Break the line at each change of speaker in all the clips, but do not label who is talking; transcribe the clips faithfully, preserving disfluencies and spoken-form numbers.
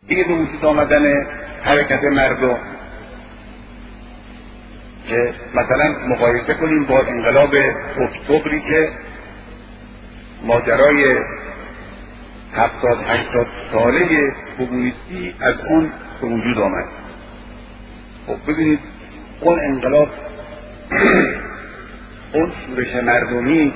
دیگه به وجود آمدن حرکت مردم که مثلا مقایسه کنیم با انقلاب اکتبری که ماجرای هفتاد هشتاد ساله کمونیستی از اون به وجود آمد. خب ببینید اون انقلاب اون شورش مردمی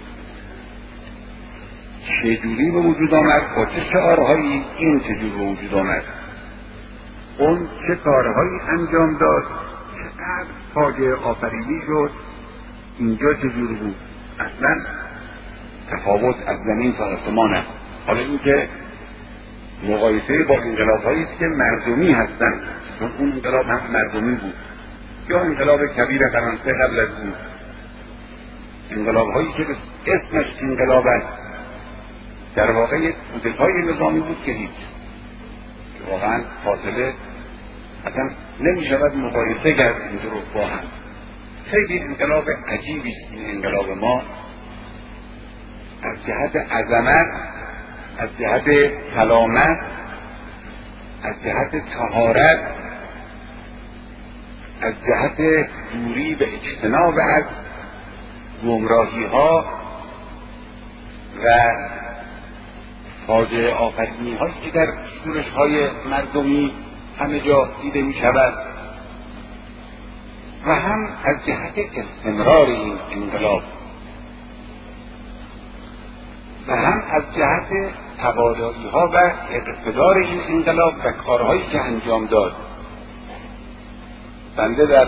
چجوری به وجود آمد، با چه شعارهایی این چجوری به وجود آمد، اون چه کارهایی انجام داد، چقدر فاجعه آفرینی شد، اینجا چجوری بود. اصلا تفاوت از زمین تا آسمان است. حالا این که مقایسه با انقلاب‌هایی است که مردمی هستند، چون اون انقلاب هم مردمی بود، یا انقلاب کبیر فرانسه قبل از اون، انقلاب‌هایی که به اسمش انقلاب است در واقع یک کودتای نظامی بود که هیچ که واقعا فاصله اصلا نمی شود مقایسه کرد اینجا رو با هم. خیلی انقلاب عجیبی است این انقلاب ما، از جهت عظمت، از جهت سلامت، از جهت طهارت، از جهت دوری به اجتناب از گمراهی ها و فاجعه آفرینی هایی که در شورش های مردمی همه جا دیده می شود، و هم از جهت استمرار این انقلاب و هم از جهت توانایی ها و اقتدار این انقلاب و کارهایی که انجام داد. بنده در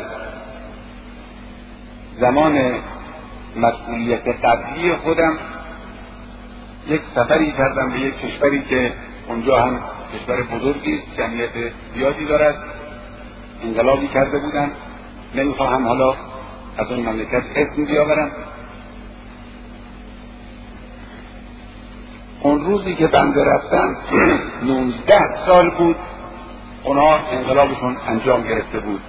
زمان مسئولیت قبلی خودم یک سفری کردم به یک کشوری که اونجا هم کشور بزرگی است، جمعیت زیادی دارد، انقلابی کرده بودن. نمیخواهم حالا از اون مملکت اسم بیاورم. اون روزی که بنده رفتم نوزده سال بود اونا انقلابشون انجام گرفته بود.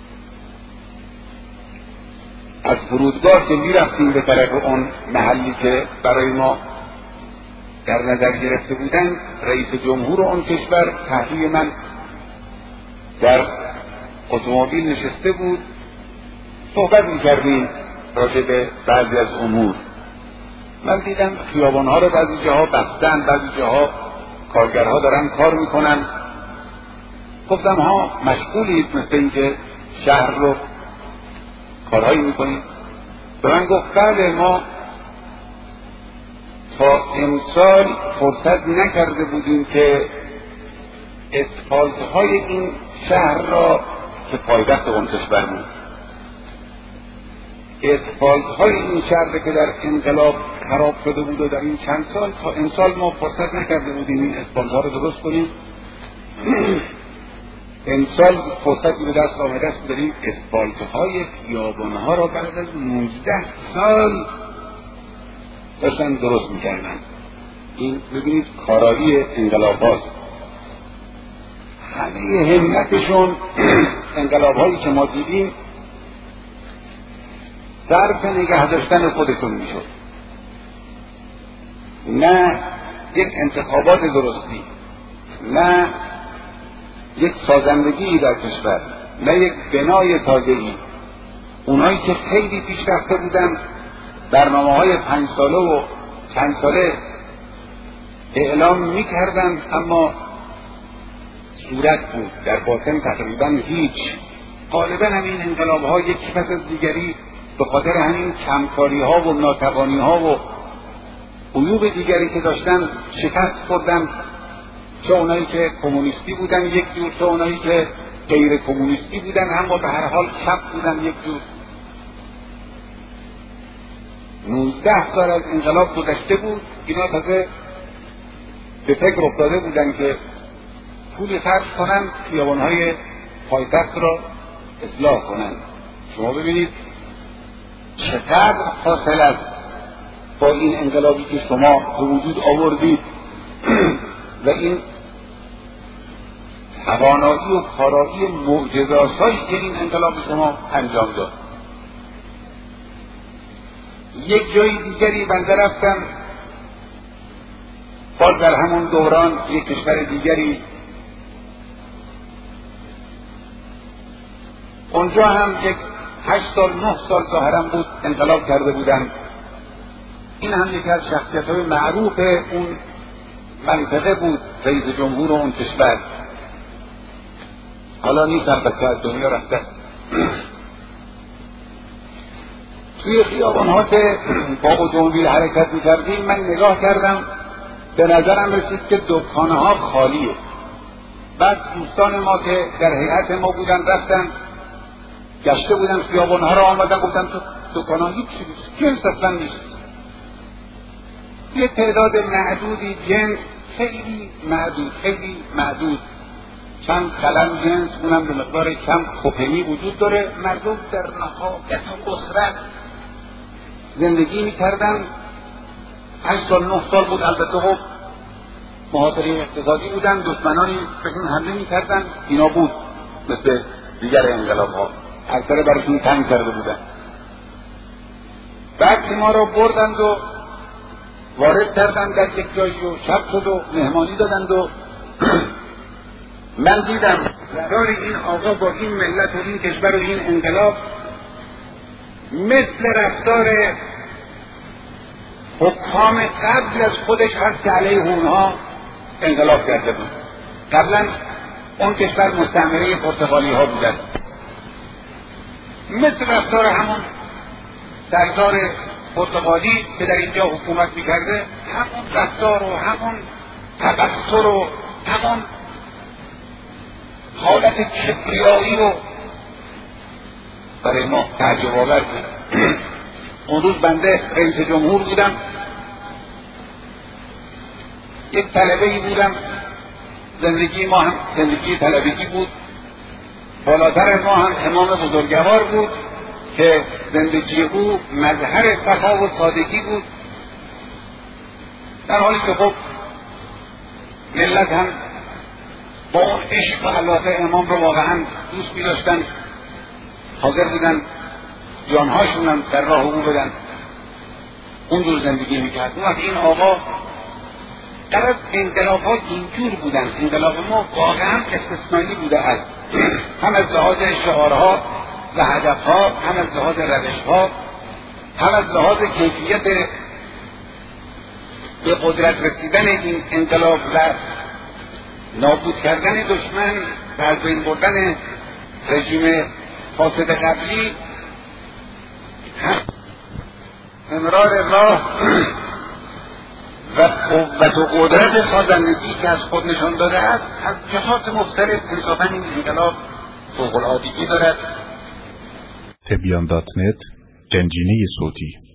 از فرودگاه که میرفتیم به طرف اون محلی که برای ما در نظر گرفته بودن، رئیس جمهور اون کشور پهلوی من در اتومبیل نشسته بود، صحبت میکردیم راجع به بعضی از امور. من دیدم خیابانها رو بعضی جاها بستن، بعضی جاها کارگرها دارن کار میکنن. گفتم ها مشغولید، مثل اینکه شهر رو کارهایی میکنید. به من گفت بله، ما تا امسال فرصت نکرده بودیم که اسفالت های این شهر را که پایتخت اون کشور بود، اسفالت های این شهر که در انقلاب خراب شده بود و در این چند سال تا امسال ما فرصت نکرده بودیم این اسفالت ها رو درست کنیم. امسال فرصتی به دست آمده است داریم اسفالت های خیابان ها را بعد از نوزده سال داشتن درست میکردن. این ببینید کارایی انقلاب هاست. همه همتشون انقلاب هایی که ما دیدیم صرف نگه داشتن خودشون میشد، نه یک انتخابات درستی، نه یک سازندگی در کشور، نه یک بنای تازه‌ای. اونایی که خیلی پیشرفته بودن برنامه های پنج ساله و چند ساله اعلام میکردن، اما صورت بود، در باطن تقریبا هیچ. غالبا همین انقلاب ها یک پس از دیگری به خاطر همین کمکاری ها و ناتوانی ها و عیوب دیگری که داشتن شکست خوردن، چه اونایی که کمونیستی بودن یک جور، چه اونایی که غیر کمونیستی بودن اما به هر حال چپ بودن یک جور. نوزده سال از انقلاب گذشته بود، اینا تازه به فکر افتاده بودن که پول خرج کنن خیابان‌های پایتخت را اصلاح کنن. شما ببینید چقدر فاصله است با این انقلابی که شما به وجود آوردید و این توانایی و کارایی معجزه‌آسایی که این انقلاب شما انجام داد. یک جای دیگری بنده رفتم، باز در همون دوران یک کشور دیگری اونجا هم یک هشت سال نه سال ظاهرا بود انقلاب کرده بودن. این هم یکی از شخصیت‌های معروف اون منطقه بود، رئیس جمهور اون کشور. حالا نیست، البته از دنیا رفته. توی خیابان‌ها که با اتومبیل حرکت می‌کردیم من نگاه کردم، به نظرم رسید که دکان‌ها خالیه. بعد دوستان ما که در هیئت ما بودن رفتن گشته بودن خیابان‌ها را، آمدن گفتن تو دکان‌ها هیچی نیست، جنس اصلا نیست. یه تعداد معدودی جنس، خیلی معدود خیلی معدود، چند قلم جنس، اونم به مقدار کم خپنی وجود داره. مردم در نهایت اسرت زندگی میکردن. هشت سال نه سال بود، البته خب محاصره اقتصادی بودن، دشمنانی بهشون حمله میکردن، اینا بود مثل دیگر انقلاب ها، اکثر براشون تنگ کرده بودن. بعد که ما را بردند و وارد کردند در یک جایی و شب شد و مهمانی دادند و من دیدم رفتار این آقا با این ملت و این کشور و این انقلاب مثل رفتار حکام قبل از خودش هست که علیه اونها انقلاب کرده بود. قبلا اون کشور مستعمره پرتغالی ها بودن، مثل رفتار همون سردار پرتغالی که در اینجا حکومت میکرده، همون رفتار و همون تبختر و همون حالت کبریایی رو برای ما تعجب آور بود. اون روز بنده رئیس جمهور بودم، یک طلبه‌ای بودم، زندگی ما هم زندگی طلبگی بود. بالاتر از ما هم امام بزرگوار بود که زندگی او مظهر صفا و سادگی بود، در حالی که خب ملت هم با اون عشق و علاقه امام رو واقعا دوست می داشتن، حاضر بودن جانهاشون هم در راه او بدن. اون جور زندگی میکرد. اون وقت این آقا در انقلاب ها اینجور بودن. انقلاب ما واقعا استثنایی بوده است، هم از لحاظ شعارها و هدفها، هم از لحاظ روشها، هم از لحاظ کیفیت به قدرت رسیدن این انقلاب و نابود کردن دشمن و از بین بردن رژیم فاسد قبلی. امرار راه و قوت و قدرت سازندگی که از خود نشان داده است، از جهات مختلف انصافا این انقلاب فوق‌العادگی دارد.
تبیان دات نت، جنجینه صوتی.